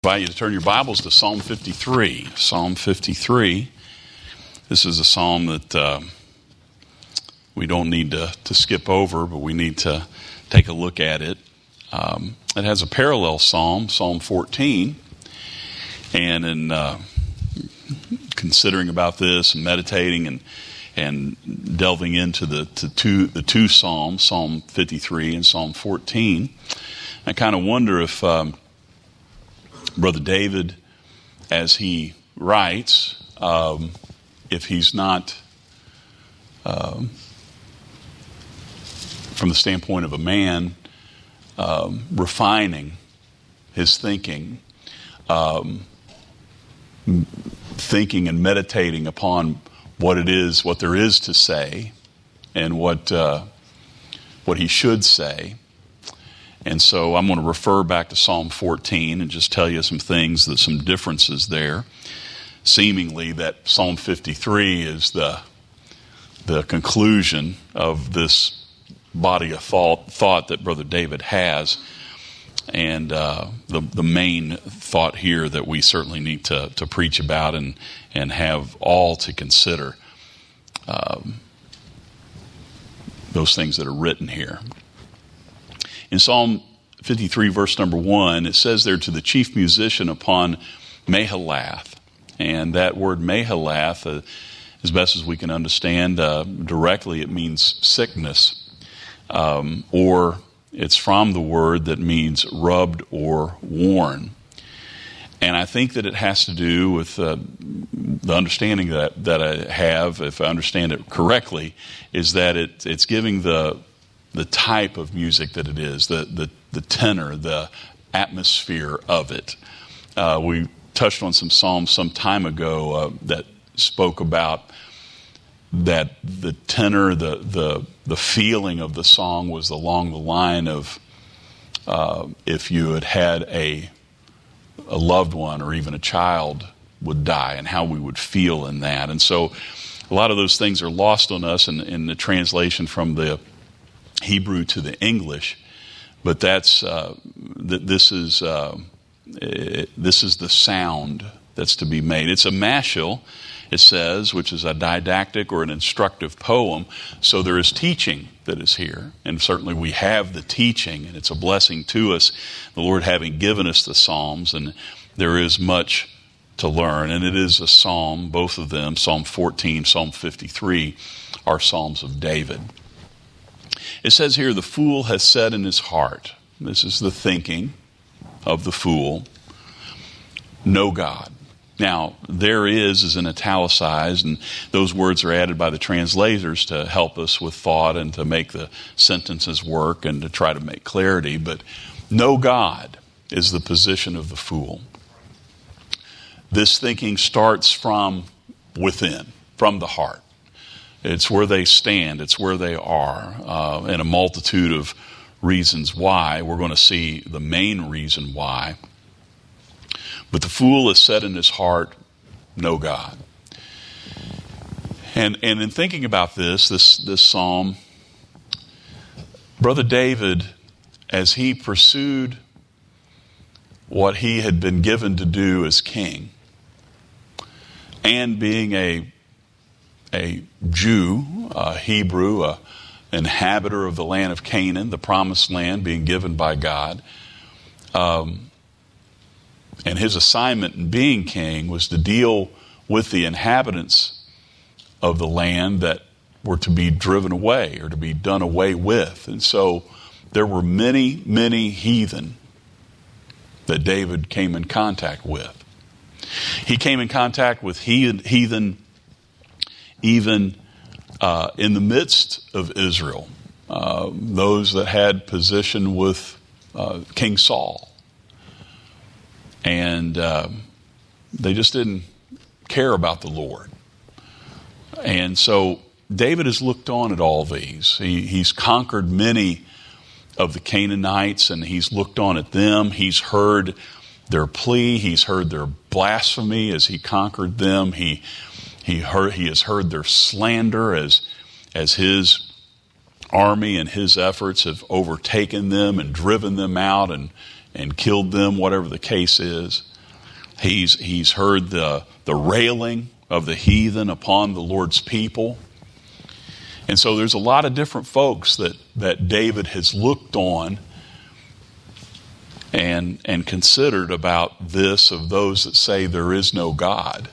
I invite you to turn your Bibles to Psalm 53. Psalm 53. This is a psalm that we don't need to skip over, but we need to take a look at it. It has a parallel psalm, Psalm 14. And in considering about this and meditating and delving into the two psalms, Psalm 53 and Psalm 14, I kind of wonder if Brother David, as he writes, if he's not, from the standpoint of a man, refining his thinking and meditating upon what there is to say, and what he should say. And so I'm going to refer back to Psalm 14 and just tell you some things, some differences there. Seemingly that Psalm 53 is the conclusion of this body of thought that Brother David has, and the main thought here that we certainly need to preach about and have all to consider those things that are written here. In Psalm 53, verse number 1, it says there, to the chief musician upon Mahalath. And that word Mahalath, as best as we can understand, directly it means sickness. Or it's from the word that means rubbed or worn. And I think that it has to do with the understanding that I have, if I understand it correctly, is that it's giving the type of music that it is, the tenor, the atmosphere of it. We touched on some psalms some time ago that spoke about that the tenor, the feeling of the song was along the line of if you had a loved one or even a child would die, and how we would feel in that. And so a lot of those things are lost on us in the translation from the Hebrew to the English, but this is the sound that's to be made. It's a mashal, it says, which is a didactic or an instructive poem. So there is teaching that is here, and certainly we have the teaching, and it's a blessing to us, the Lord having given us the Psalms, and there is much to learn. And it is a psalm, both of them, Psalm 14, Psalm 53, are Psalms of David. It says here, the fool has said in his heart, this is the thinking of the fool, no God. Now, there is in italicized, and those words are added by the translators to help us with thought and to make the sentences work and to try to make clarity. But no God is the position of the fool. This thinking starts from within, from the heart. It's where they stand. It's where they are. And a multitude of reasons why. We're going to see the main reason why. But the fool has said in his heart, no God. And in thinking about this psalm, Brother David, as he pursued what he had been given to do as king, and being a Jew, a Hebrew, an inhabitor of the land of Canaan, the promised land being given by God. And his assignment in being king was to deal with the inhabitants of the land that were to be driven away or to be done away with. And so there were many, many heathen that David came in contact with. He came in contact with heathen even in the midst of Israel, those that had position with King Saul. And they just didn't care about the Lord. And so David has looked on at all these. He's conquered many of the Canaanites, and he's looked on at them. He's heard their plea. He's heard their blasphemy as he conquered them. He has heard their slander as his army and his efforts have overtaken them and driven them out and killed them, whatever the case is. He's heard the railing of the heathen upon the Lord's people. And so there's a lot of different folks that David has looked on and considered about this, of those that say there is no God.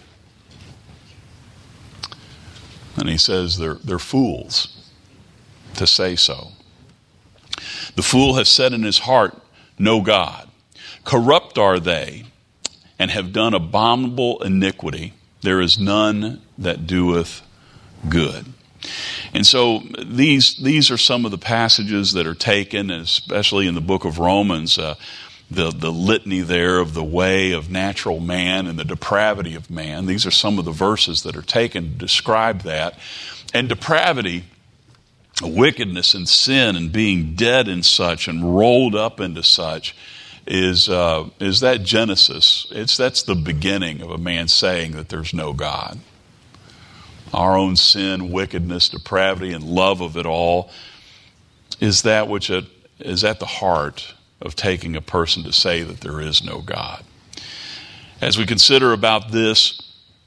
And he says they're fools to say so. The fool has said in his heart, no God. Corrupt are they, and have done abominable iniquity. There is none that doeth good. And so these are some of the passages that are taken, especially in the book of Romans, the litany there of the way of natural man and the depravity of man. These are some of the verses that are taken to describe that. And depravity, wickedness and sin and being dead in such and rolled up into such is that Genesis. That's the beginning of a man saying that there's no God. Our own sin, wickedness, depravity, and love of it all is that which is at the heart of taking a person to say that there is no God. As we consider about this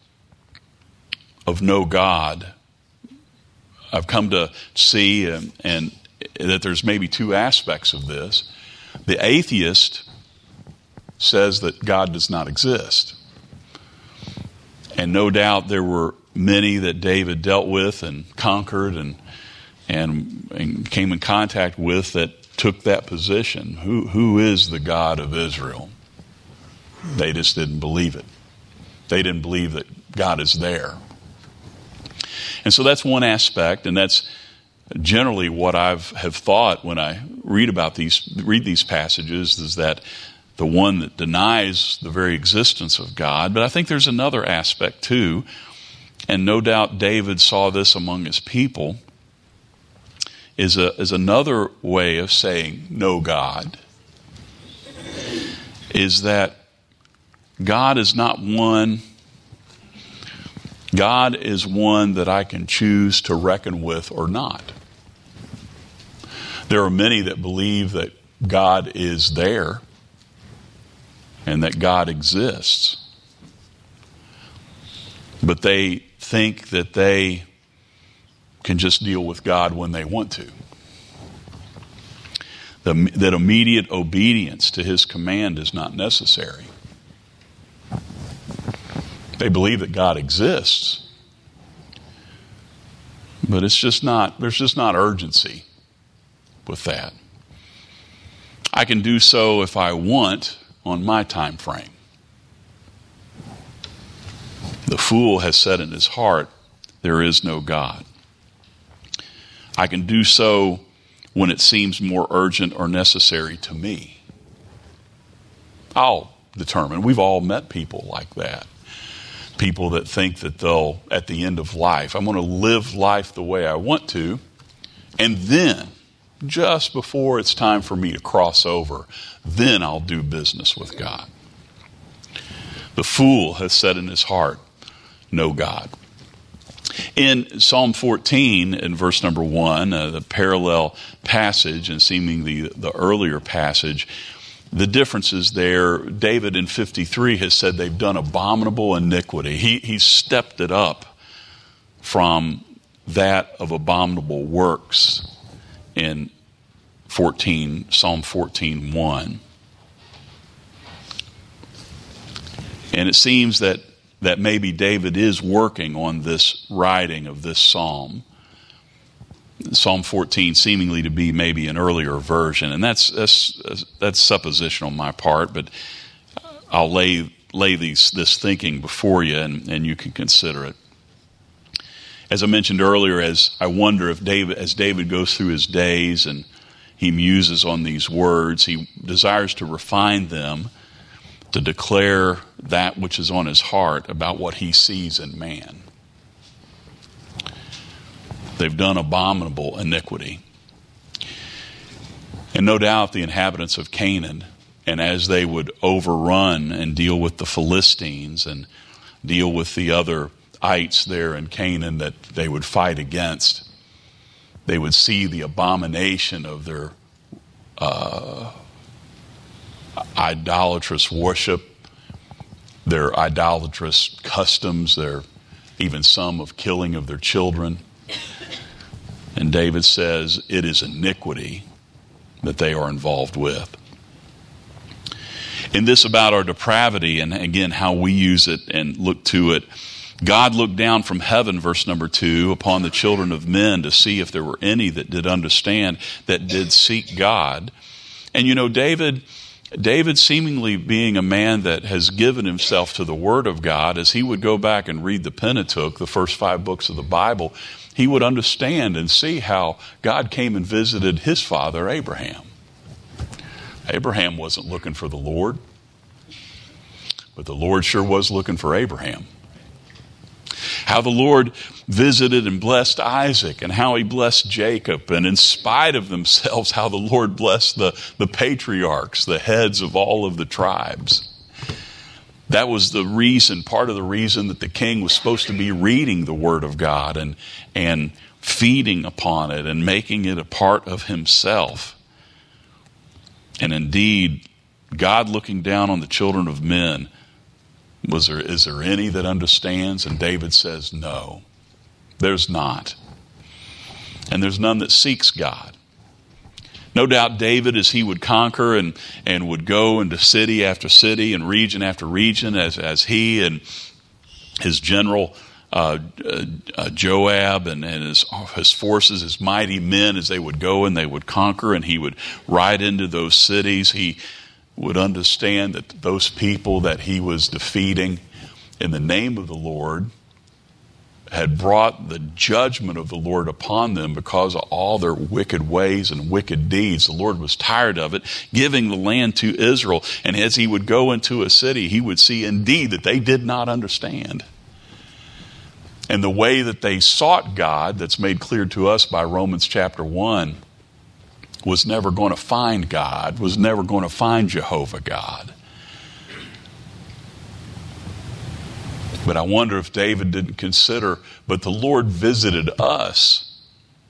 of no God, I've come to see and that there's maybe two aspects of this. The atheist says that God does not exist. And no doubt there were many that David dealt with and conquered and came in contact with that took that position. Who is the God of Israel? They just didn't believe it. They didn't believe that God is there. And so that's one aspect, and that's generally what have thought when I read these passages, is that the one that denies the very existence of God. But I think there's another aspect too, and no doubt David saw this among his people, is another way of saying no God, is that God is not one. God is one that I can choose to reckon with or not. There are many that believe that God is there and that God exists, but they think that they can just deal with God when they want to. That immediate obedience to His command is not necessary. They believe that God exists, but there's just not urgency with that. I can do so if I want on my time frame. The fool has said in his heart, there is no God. I can do so when it seems more urgent or necessary to me. I'll determine. We've all met people like that. People that think that they'll, at the end of life, I'm going to live life the way I want to, and then, just before it's time for me to cross over, then I'll do business with God. The fool has said in his heart, no God. In Psalm 14, in verse number 1, the parallel passage and seemingly the earlier passage, the differences there, David in 53 has said they've done abominable iniquity. He's stepped it up from that of abominable works in Psalm 14:1. And it seems that maybe David is working on this writing of this psalm. Psalm 14 seemingly to be maybe an earlier version, and that's supposition on my part, but I'll lay this thinking before you, and you can consider it. As I mentioned earlier, as I wonder if as David goes through his days and he muses on these words, he desires to refine them, to declare that which is on his heart about what he sees in man. They've done abominable iniquity. And no doubt the inhabitants of Canaan, and as they would overrun and deal with the Philistines and deal with the other ites there in Canaan that they would fight against, they would see the abomination of their idolatrous worship, their idolatrous customs, their even some of killing of their children. And David says it is iniquity that they are involved with. In this about our depravity, and again how we use it and look to it, God looked down from heaven, verse number 2, upon the children of men to see if there were any that did understand, that did seek God. And you know, David seemingly being a man that has given himself to the Word of God, as he would go back and read the Pentateuch, the first 5 books of the Bible, he would understand and see how God came and visited his father, Abraham. Abraham wasn't looking for the Lord, but the Lord sure was looking for Abraham. How the Lord visited and blessed Isaac, and how he blessed Jacob, and in spite of themselves, how the Lord blessed the patriarchs, the heads of all of the tribes. That was the reason, part of the reason that the king was supposed to be reading the Word of God and feeding upon it and making it a part of himself. And indeed, God looking down on the children of men, is there any that understands? And David says, no, there's not. And there's none that seeks God. No doubt David, as he would conquer and would go into city after city and region after region, as he and his general Joab and his forces, his mighty men, as they would go and they would conquer, and he would ride into those cities, he would understand that those people that he was defeating in the name of the Lord had brought the judgment of the Lord upon them because of all their wicked ways and wicked deeds. The Lord was tired of it, giving the land to Israel. And as he would go into a city, he would see indeed that they did not understand. And the way that they sought God, that's made clear to us by Romans chapter 1, was never going to find God, was never going to find Jehovah God. But I wonder if David didn't consider, but the Lord visited us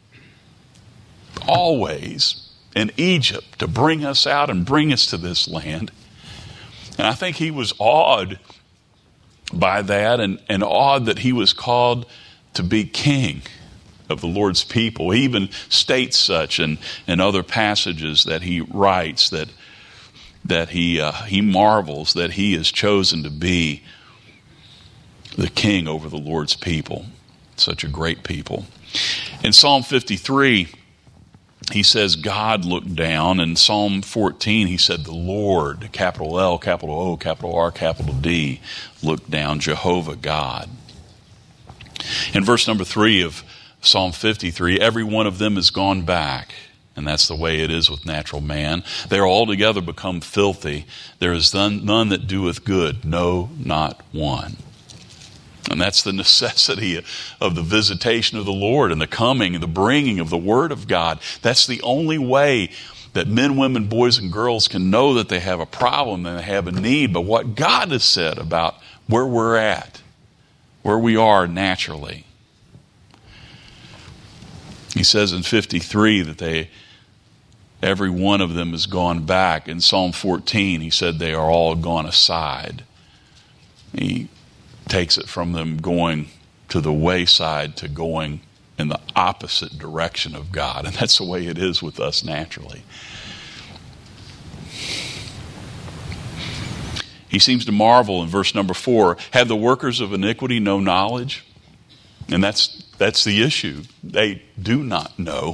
always in Egypt to bring us out and bring us to this land. And I think he was awed by that and awed that he was called to be king of the Lord's people. He even states such in other passages that he writes that he marvels that he is chosen to be the king over the Lord's people. Such a great people. In Psalm 53, he says God looked down. In Psalm 14, he said the Lord, capital L, capital O, capital R, capital D, looked down, Jehovah God. In verse number 3 of Psalm 53, every one of them has gone back. And that's the way it is with natural man. They are altogether become filthy. There is none that doeth good, no, not one. And that's the necessity of the visitation of the Lord and the coming and the bringing of the Word of God. That's the only way that men, women, boys, and girls can know that they have a problem and they have a need. But what God has said about where we're at, where we are naturally. He says in 53 that every one of them has gone back. In Psalm 14, he said they are all gone aside. He takes it from them going to the wayside to going in the opposite direction of God. And that's the way it is with us naturally. He seems to marvel in verse number 4, have the workers of iniquity no knowledge? And that's the issue. They do not know.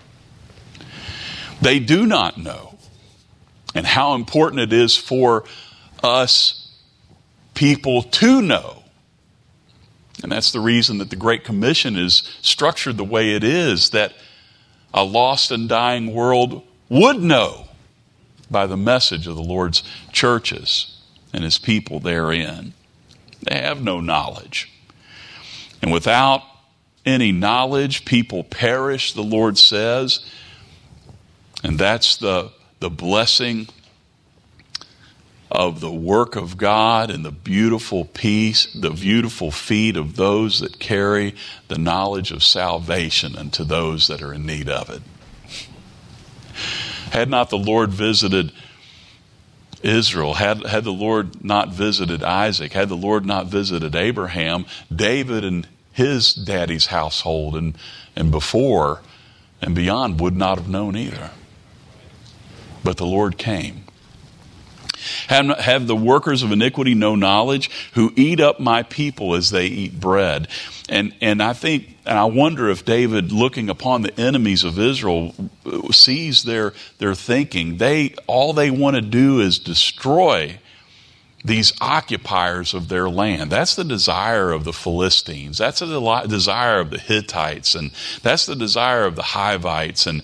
They do not know. And how important it is for us people to know. And that's the reason that the Great Commission is structured the way it is, that a lost and dying world would know by the message of the Lord's churches and his people therein. They have no knowledge. And without any knowledge, people perish, the Lord says. And that's the blessing of the work of God and the beautiful peace, the beautiful feet of those that carry the knowledge of salvation unto those that are in need of it. Had not the Lord visited Israel, had the Lord not visited Isaac, had the Lord not visited Abraham, David and his daddy's household and before and beyond would not have known either. But the Lord came. Have the workers of iniquity no knowledge, who eat up my people as they eat bread? And I wonder if David, looking upon the enemies of Israel, sees their thinking. All they want to do is destroy these occupiers of their land. That's the desire of the Philistines. That's the desire of the Hittites, and that's the desire of the Hivites, and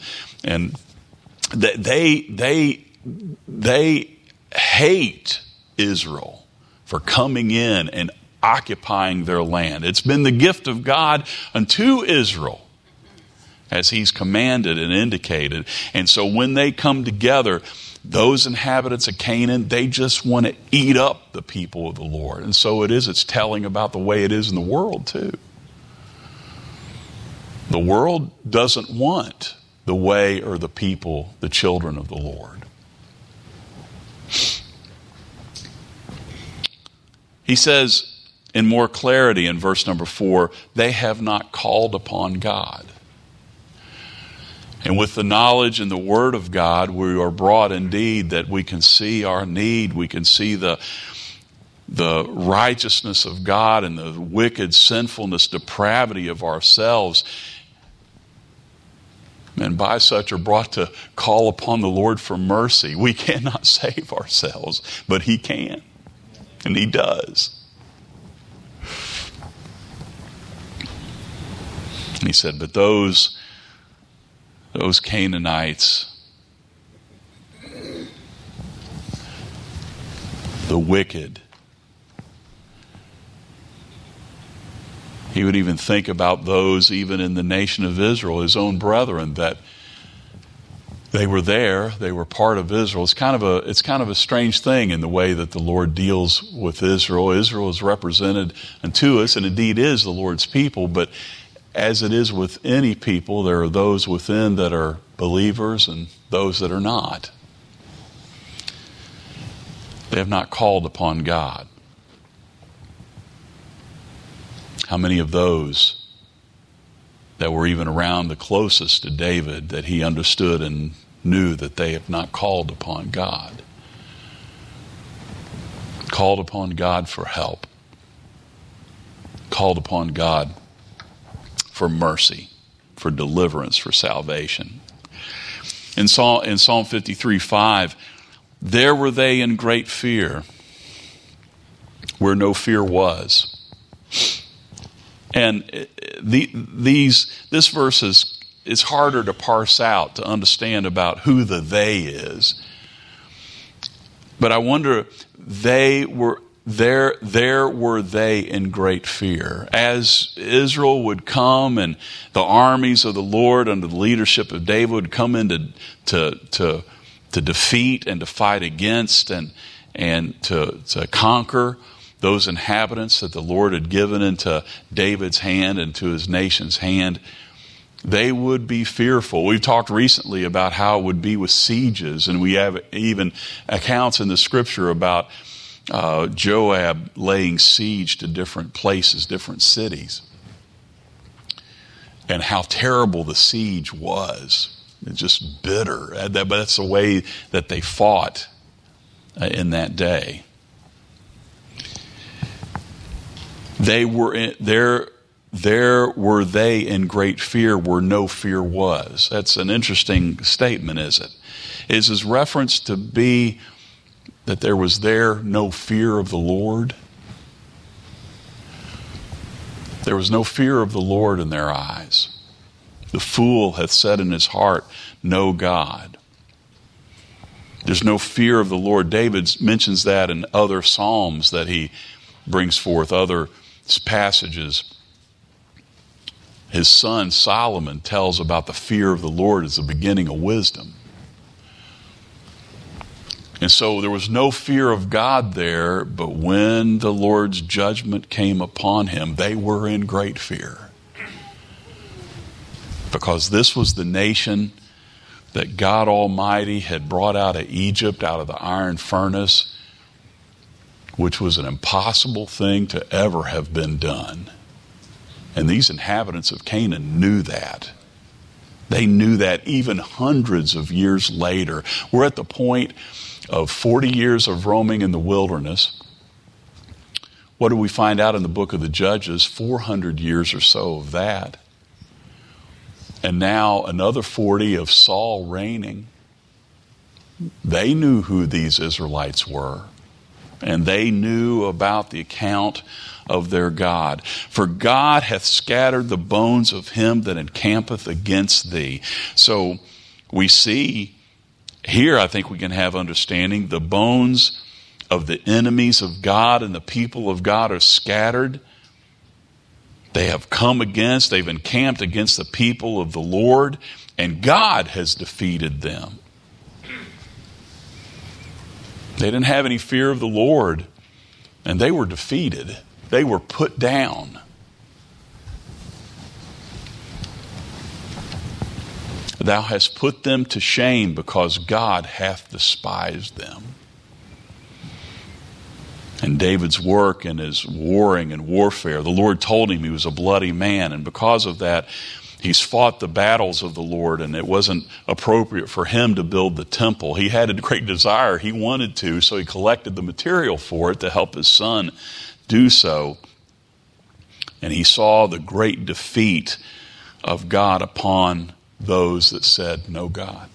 they hate Israel for coming in and occupying their land. It's been the gift of God unto Israel, as he's commanded and indicated. And so when they come together, those inhabitants of Canaan, they just want to eat up the people of the Lord. And so it's telling about the way it is in the world too. The world doesn't want the way or the people, the children of the Lord. He says in more clarity in verse number 4, they have not called upon God. And with the knowledge and the word of God, we are brought indeed that we can see our need. We can see the righteousness of God and the wicked sinfulness, depravity of ourselves. And by such are brought to call upon the Lord for mercy. We cannot save ourselves, but he can. And he does. And he said, but those Canaanites, the wicked, he would even think about those even in the nation of Israel, his own brethren, that they were there, they were part of Israel. It's kind of a strange thing in the way that the Lord deals with Israel. Israel is represented unto us, and indeed is the Lord's people, but as it is with any people, there are those within that are believers and those that are not. They have not called upon God. How many of those that were even around the closest to David that he understood and knew that they have not called upon God? Called upon God for help. Called upon God for mercy, for deliverance, for salvation. In Psalm 53:5, there were they in great fear, where no fear was. And this verse is harder to parse out, to understand about who the they is. But I wonder, there were they in great fear. As Israel would come and the armies of the Lord under the leadership of David would come in to defeat and to fight against and to conquer those inhabitants that the Lord had given into David's hand and to his nation's hand, they would be fearful. We've talked recently about how it would be with sieges, and we have even accounts in the scripture about Joab laying siege to different places, different cities, and how terrible the siege was. It's just bitter. But that's the way that they fought in that day. There were they in great fear where no fear was. That's an interesting statement, is it? Is his reference to be that there was no fear of the Lord? There was no fear of the Lord in their eyes. The fool hath said in his heart, no God. There's no fear of the Lord. David mentions that in other Psalms that he brings forth, other passages. His son Solomon tells about the fear of the Lord as the beginning of wisdom. And so there was no fear of God there, but when the Lord's judgment came upon him, they were in great fear. Because this was the nation that God Almighty had brought out of Egypt, out of the iron furnace, which was an impossible thing to ever have been done. And these inhabitants of Canaan knew that. They knew that even hundreds of years later. We're at the point of 40 years of roaming in the wilderness. What do we find out in the book of the Judges? 400 years or so of that. And now another 40 of Saul reigning. They knew who these Israelites were. And they knew about the account of their God. For God hath scattered the bones of him that encampeth against thee. So we see here, I think we can have understanding, the bones of the enemies of God and the people of God are scattered. They have come against, they've encamped against the people of the Lord, and God has defeated them. They didn't have any fear of the Lord, and they were defeated. They were put down. Thou hast put them to shame because God hath despised them. And David's work and his warring and warfare, the Lord told him he was a bloody man, and because of that, he's fought the battles of the Lord, and it wasn't appropriate for him to build the temple. He had a great desire. He wanted to, so he collected the material for it to help his son do so. And he saw the great defeat of God upon those that said, no God.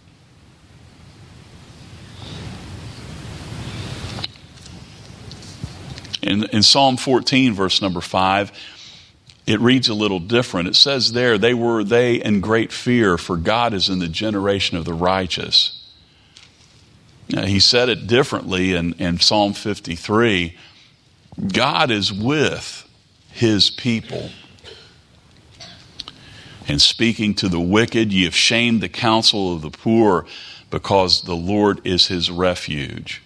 In Psalm 14, verse number 5, it reads a little different. It says there, they in great fear, for God is in the generation of the righteous. Now, he said it differently in Psalm 53. God is with his people. And speaking to the wicked, ye have shamed the counsel of the poor, because the Lord is his refuge.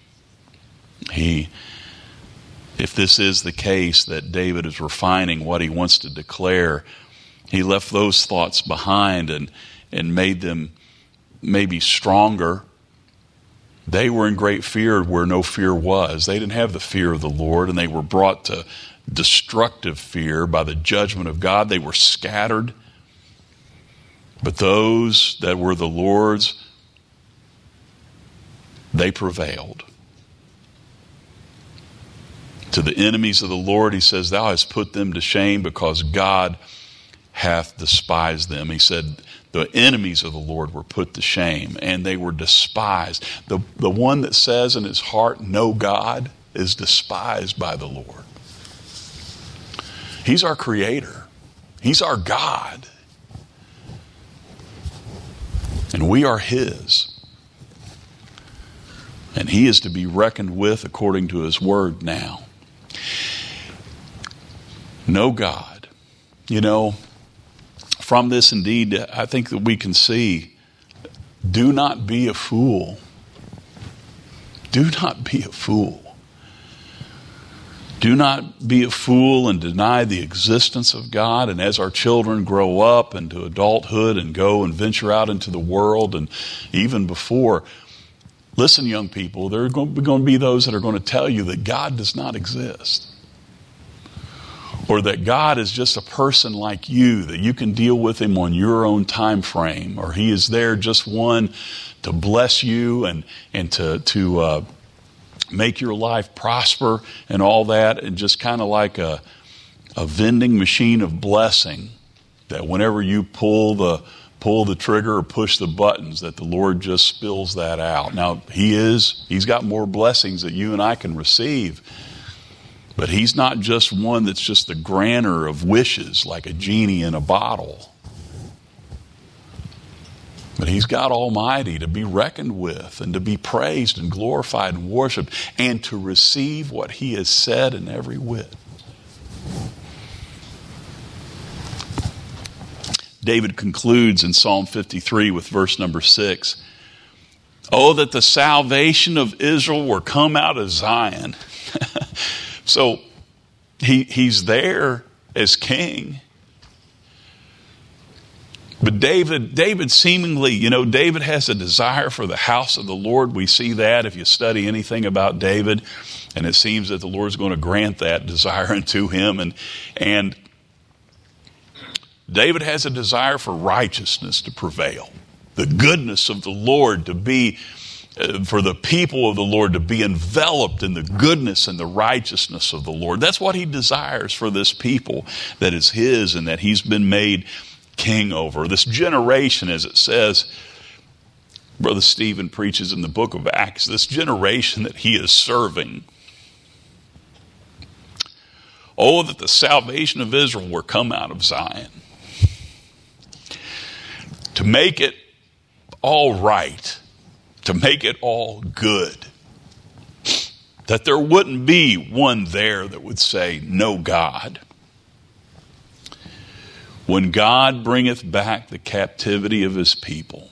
If this is the case that David is refining what he wants to declare, he left those thoughts behind and made them maybe stronger. They were in great fear where no fear was. They didn't have the fear of the Lord, and they were brought to destructive fear by the judgment of God. They were scattered. But those that were the Lord's, they prevailed. To the enemies of the Lord, he says, thou hast put them to shame because God hath despised them. He said, the enemies of the Lord were put to shame, and they were despised. The one that says in his heart, no God, is despised by the Lord. He's our creator. He's our God. And we are his. And he is to be reckoned with according to his word now. No God. You know, from this indeed, I think that we can see, do not be a fool. Do not be a fool. Do not be a fool and deny the existence of God. And as our children grow up into adulthood and go and venture out into the world, and even before, listen, young people, there are going to be those that are going to tell you that God does not exist. Or that God is just a person like you, that you can deal with him on your own time frame. Or he is there just one to bless you and to make your life prosper and all that. And just kind of like a vending machine of blessing, that whenever you pull the trigger or push the buttons, that the Lord just spills that out. Now, he's got more blessings that you and I can receive. But he's not just one that's just the granter of wishes, like a genie in a bottle. But he's God Almighty to be reckoned with and to be praised and glorified and worshiped and to receive what he has said in every whit. David concludes in Psalm 53 with verse number 6. Oh, that the salvation of Israel were come out of Zion. So he's there as king. But David seemingly, David has a desire for the house of the Lord. We see that if you study anything about David, and it seems that the Lord's going to grant that desire unto him. And David has a desire for righteousness to prevail, the goodness of the Lord to be, for the people of the Lord to be enveloped in the goodness and the righteousness of the Lord. That's what he desires for this people that is his and that he's been made king over. This generation, as it says, Brother Stephen preaches in the book of Acts, this generation that he is serving. Oh, that the salvation of Israel were come out of Zion. To make it all right, to make it all good. That there wouldn't be one there that would say, no God. When God bringeth back the captivity of his people,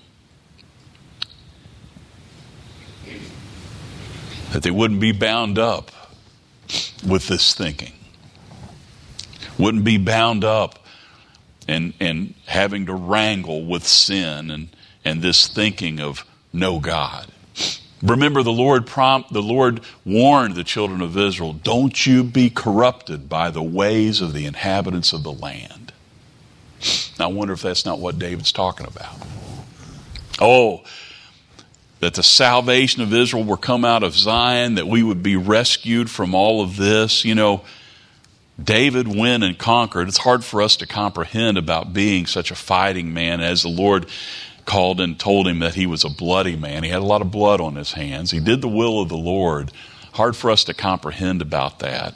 that they wouldn't be bound up with this thinking. Wouldn't be bound up and having to wrangle with sin and this thinking of no God. Remember, the Lord warned the children of Israel, don't you be corrupted by the ways of the inhabitants of the land. Now, I wonder if that's not what David's talking about. Oh, that the salvation of Israel were come out of Zion, that we would be rescued from all of this. David went and conquered. It's hard for us to comprehend about being such a fighting man, as the Lord called and told him that he was a bloody man. He had a lot of blood on his hands. He did the will of the Lord. Hard for us to comprehend about that.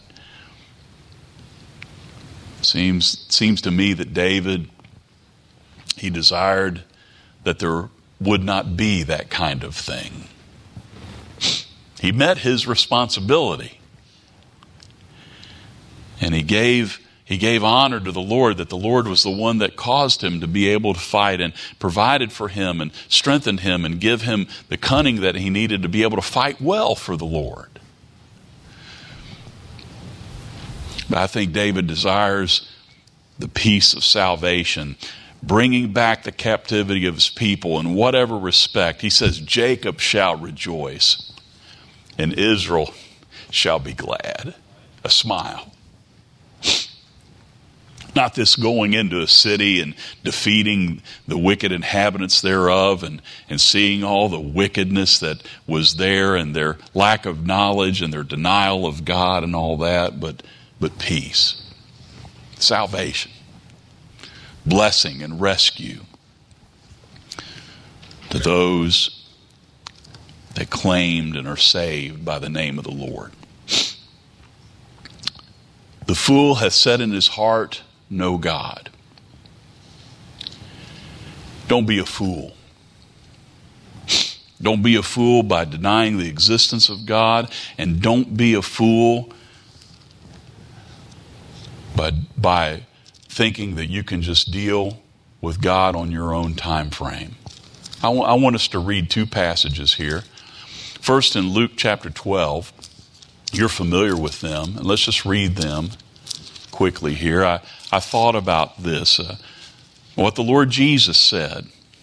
Seems to me that David, he desired that there would not be that kind of thing. He met his responsibility. And he gave honor to the Lord, that the Lord was the one that caused him to be able to fight and provided for him and strengthened him and give him the cunning that he needed to be able to fight well for the Lord. But I think David desires the peace of salvation, bringing back the captivity of his people in whatever respect. He says, Jacob shall rejoice and Israel shall be glad. A smile. Not this going into a city and defeating the wicked inhabitants thereof and seeing all the wickedness that was there and their lack of knowledge and their denial of God and all that, but peace, salvation, blessing and rescue to those that claimed and are saved by the name of the Lord. The fool hath said in his heart, no God. Don't be a fool. Don't be a fool by denying the existence of God, and don't be a fool by thinking that you can just deal with God on your own time frame. I want us to read two passages here. First, in Luke chapter 12. You're familiar with them, and let's just read them quickly here. I thought about this, what the Lord Jesus said.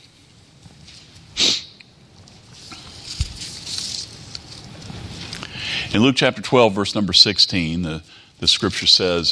In Luke chapter 12, verse number 16, the scripture says,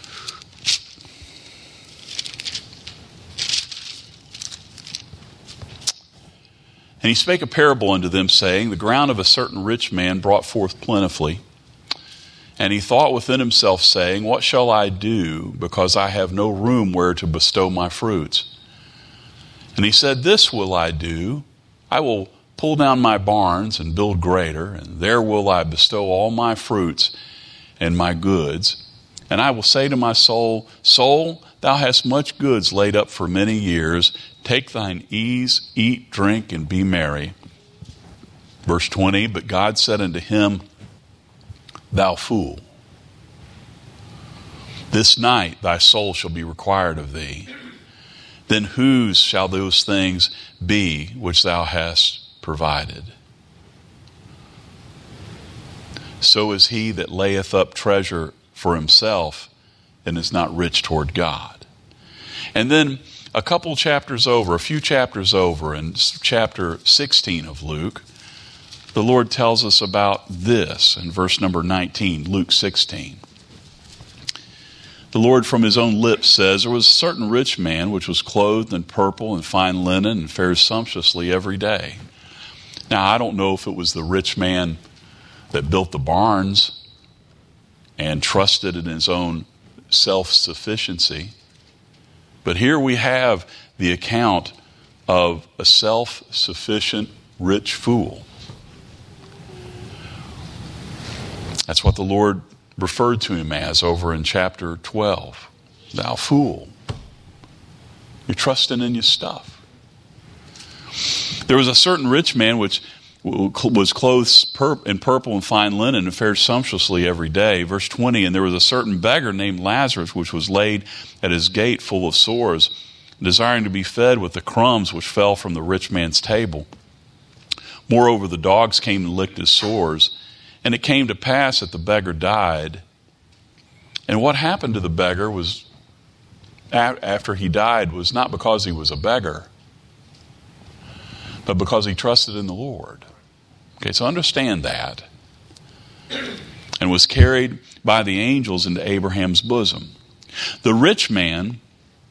and he spake a parable unto them, saying, the ground of a certain rich man brought forth plentifully. And he thought within himself, saying, what shall I do, because I have no room where to bestow my fruits? And he said, this will I do. I will pull down my barns and build greater, and there will I bestow all my fruits and my goods. And I will say to my soul, soul, thou hast much goods laid up for many years. Take thine ease, eat, drink, and be merry. Verse 20, but God said unto him, thou fool, this night thy soul shall be required of thee. Then whose shall those things be which thou hast provided? So is he that layeth up treasure for himself and is not rich toward God. And then a few chapters over, in chapter 16 of Luke, the Lord tells us about this in verse number 19, Luke 16. The Lord from his own lips says, there was a certain rich man which was clothed in purple and fine linen and fared sumptuously every day. Now, I don't know if it was the rich man that built the barns and trusted in his own self-sufficiency. But here we have the account of a self-sufficient rich fool. That's what the Lord referred to him as over in chapter 12. Thou fool. You're trusting in your stuff. There was a certain rich man which was clothed in purple and fine linen and fared sumptuously every day. Verse 20, and there was a certain beggar named Lazarus which was laid at his gate full of sores, desiring to be fed with the crumbs which fell from the rich man's table. Moreover, the dogs came and licked his sores. And it came to pass that the beggar died. And what happened to the beggar was, after he died, was not because he was a beggar, but because he trusted in the Lord. Okay, so understand that. And was carried by the angels into Abraham's bosom. The rich man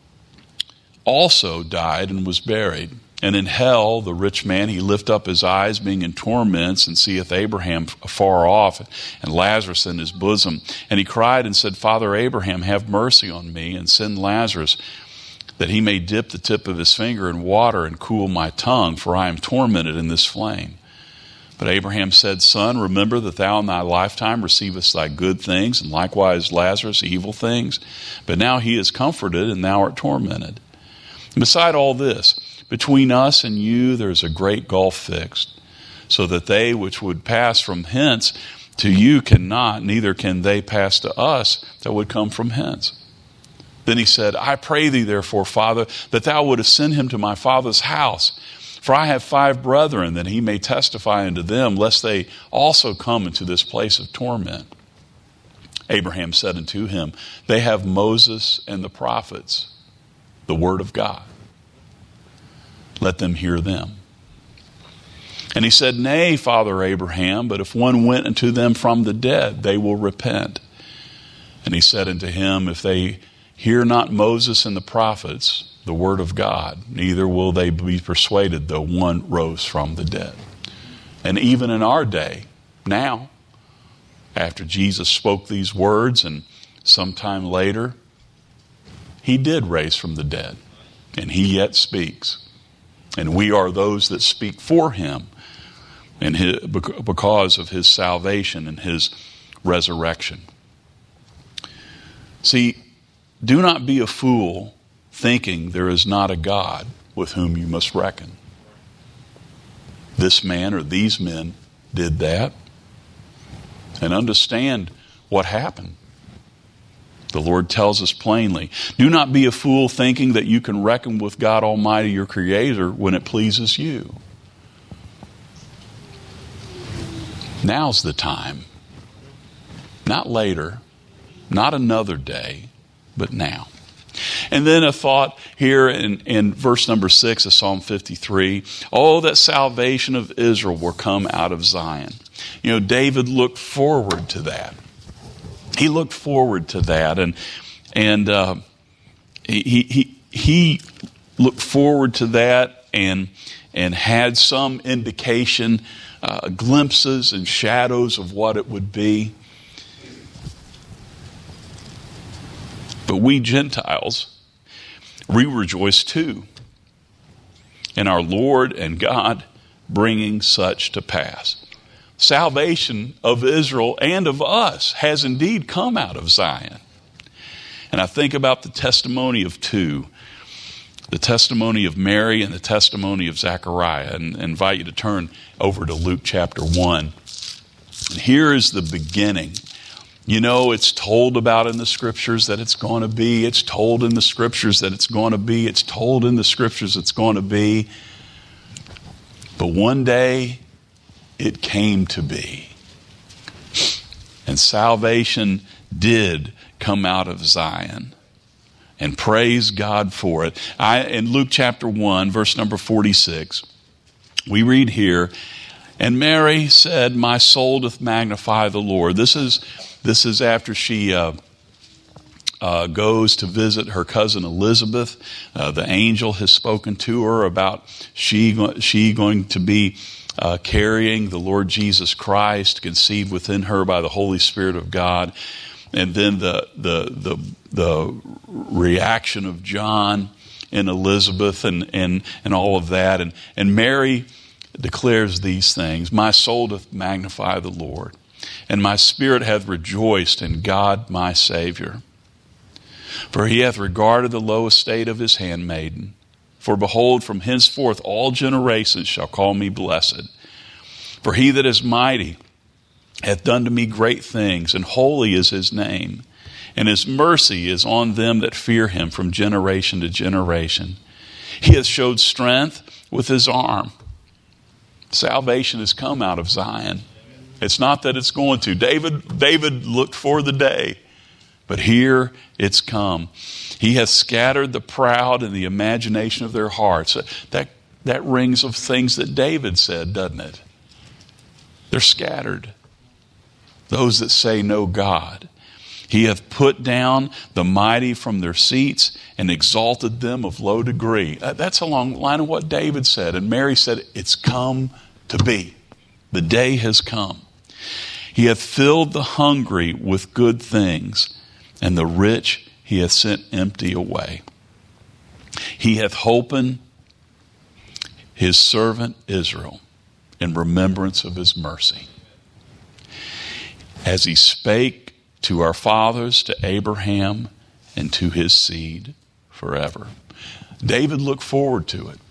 also died and was buried. And in hell, the rich man, he lift up his eyes, being in torments, and seeth Abraham afar off, and Lazarus in his bosom. And he cried and said, Father Abraham, have mercy on me, and send Lazarus, that he may dip the tip of his finger in water and cool my tongue, for I am tormented in this flame. But Abraham said, Son, remember that thou in thy lifetime receivest thy good things, and likewise Lazarus evil things. But now he is comforted, and thou art tormented. And beside all this, between us and you there is a great gulf fixed, so that they which would pass from hence to you cannot, neither can they pass to us that would come from hence. Then he said, I pray thee therefore, Father, that thou wouldest send him to my father's house. For I have 5 brethren, that he may testify unto them, lest they also come into this place of torment. Abraham said unto him, They have Moses and the prophets, the word of God. Let them hear them. And he said, Nay, Father Abraham, but if one went unto them from the dead, they will repent. And he said unto him, If they hear not Moses and the prophets, the word of God, neither will they be persuaded, though one rose from the dead. And even in our day, now, after Jesus spoke these words, and sometime later, he did raise from the dead, and he yet speaks. And we are those that speak for him because of his salvation and his resurrection. See, do not be a fool thinking there is not a God with whom you must reckon. This man or these men did that. And understand what happened. The Lord tells us plainly, do not be a fool thinking that you can reckon with God Almighty, your Creator, when it pleases you. Now's the time. Not later, not another day, but now. And then a thought here in verse number 6 of Psalm 53. Oh, that salvation of Israel will come out of Zion. You know, David looked forward to that. He looked forward to that, and he looked forward to that, and had some indication, glimpses and shadows of what it would be. But we Gentiles, we rejoice too in our Lord and God bringing such to pass. Salvation of Israel and of us has indeed come out of Zion. And I think about the testimony of 2, the testimony of Mary and the testimony of Zechariah, and invite you to turn over to Luke chapter 1. And here is the beginning. You know, it's told about in the scriptures that it's going to be. It's told in the scriptures that it's going to be. It's told in the scriptures it's going to be. But one day, it came to be. And salvation did come out of Zion. and praise God for it. In Luke chapter 1, verse number 46, we read here, "And Mary said, My soul doth magnify the Lord." This is after she goes to visit her cousin Elizabeth. The angel has spoken to her about she going to be carrying the Lord Jesus Christ, conceived within her by the Holy Spirit of God. And then the reaction of John and Elizabeth and all of that. And Mary declares these things: "My soul doth magnify the Lord, and my spirit hath rejoiced in God my Savior. For he hath regarded the low estate of his handmaiden. For behold, from henceforth all generations shall call me blessed. For he that is mighty hath done to me great things, and holy is his name. And his mercy is on them that fear him from generation to generation. He hath showed strength with his arm." Salvation has come out of Zion. It's not that it's going to. David looked for the day, but here it's come. "He hath scattered the proud in the imagination of their hearts." That rings of things that David said, doesn't it? They're scattered. Those that say no God. "He hath put down the mighty from their seats and exalted them of low degree." That's along the line of what David said. And Mary said, it's come to be. The day has come. "He hath filled the hungry with good things, and the rich he hath sent empty away. He hath holpen his servant Israel in remembrance of his mercy, as he spake to our fathers, to Abraham, and to his seed forever." David looked forward to it,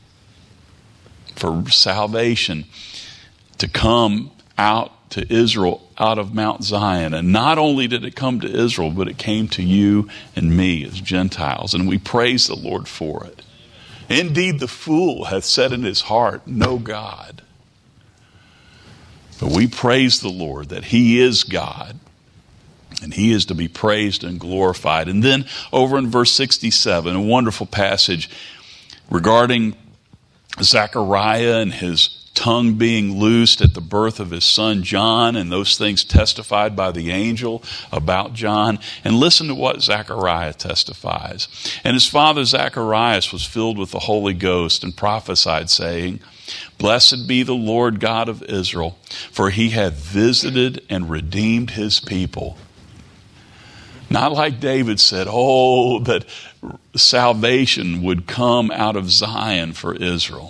for salvation to come out to Israel out of Mount Zion. And not only did it come to Israel, but it came to you and me as Gentiles. And we praise the Lord for it. "Indeed, the fool hath said in his heart, no God." But we praise the Lord that he is God, and he is to be praised and glorified. And then over in verse 67, a wonderful passage regarding Zechariah and his tongue being loosed at the birth of his son John, and those things testified by the angel about John. And listen to what Zechariah testifies. "And his father Zacharias was filled with the Holy Ghost and prophesied, saying, Blessed be the Lord God of Israel, for he hath visited and redeemed his people." Not like David said, oh, that salvation would come out of Zion for Israel.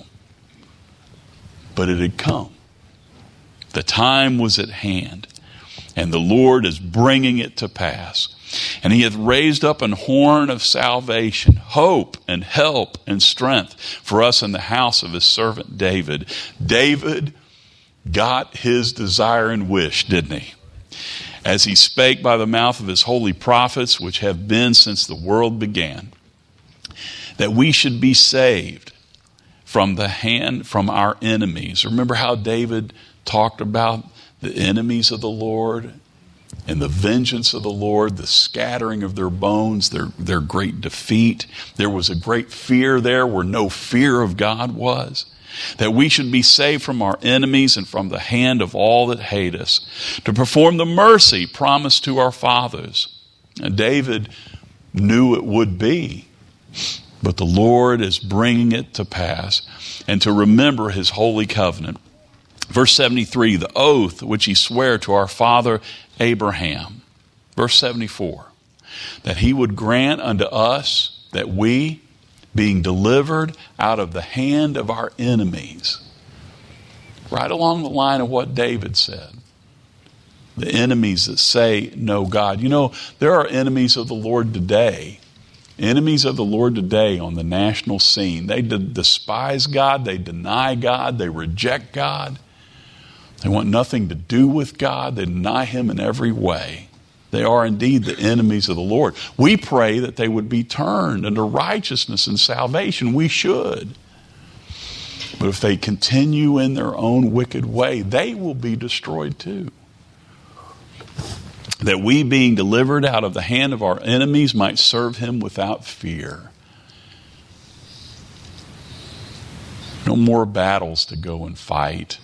But it had come. The time was at hand, and the Lord is bringing it to pass. "And he hath raised up an horn of salvation, hope and help and strength for us in the house of his servant David." David got his desire and wish, didn't he? "As he spake by the mouth of his holy prophets, which have been since the world began, that we should be saved from our enemies." Remember how David talked about the enemies of the Lord and the vengeance of the Lord, the scattering of their bones, their great defeat. There was a great fear there where no fear of God was. That we should be saved from our enemies and from the hand of all that hate us, to perform the mercy promised to our fathers. And David knew it would be, but the Lord is bringing it to pass, and to remember his holy covenant. Verse 73, the oath which he sware to our father Abraham. Verse 74, that he would grant unto us that we, being delivered out of the hand of our enemies. Right along the line of what David said. The enemies that say no God. You know, there are enemies of the Lord today. Enemies of the Lord today on the national scene. They despise God. They deny God. They reject God. They want nothing to do with God. They deny him in every way. They are indeed the enemies of the Lord. We pray that they would be turned into righteousness and salvation. We should. But if they continue in their own wicked way, they will be destroyed too. that we, being delivered out of the hand of our enemies, might serve him without fear. No more battles to go and fight.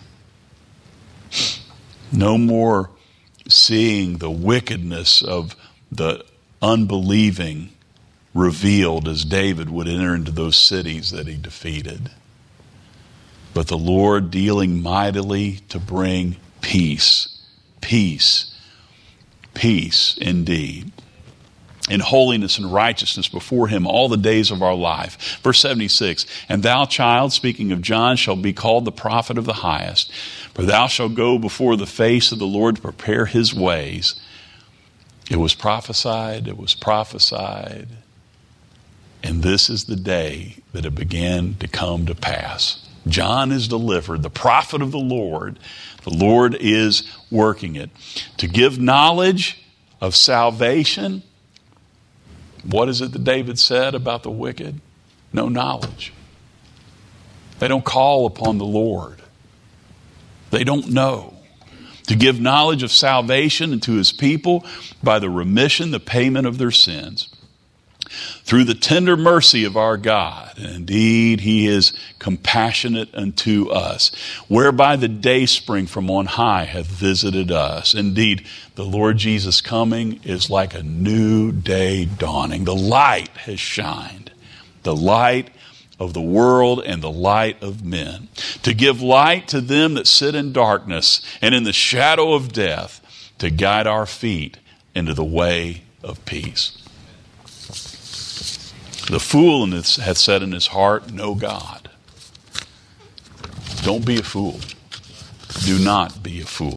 No more seeing the wickedness of the unbelieving revealed as David would enter into those cities that he defeated. But the Lord dealing mightily to bring peace. Peace. Peace indeed. In holiness and righteousness before him all the days of our life. Verse 76, and thou, child, speaking of John, shalt be called the prophet of the highest. For thou shalt go before the face of the Lord to prepare his ways. It was prophesied, and this is the day that it began to come to pass. John is delivered, the prophet of the Lord. The Lord is working it. To give knowledge of salvation. What is it that David said about the wicked? No knowledge. They don't call upon the Lord. They don't know. To give knowledge of salvation unto his people by the remission, the payment of their sins. Through the tender mercy of our God, and indeed he is compassionate unto us, whereby the dayspring from on high hath visited us. Indeed, the Lord Jesus coming is like a new day dawning. The light has shined, the light of the world and the light of men, to give light to them that sit in darkness and in the shadow of death, to guide our feet into the way of peace. The fool hath said in his heart, no God. Don't be a fool. Do not be a fool.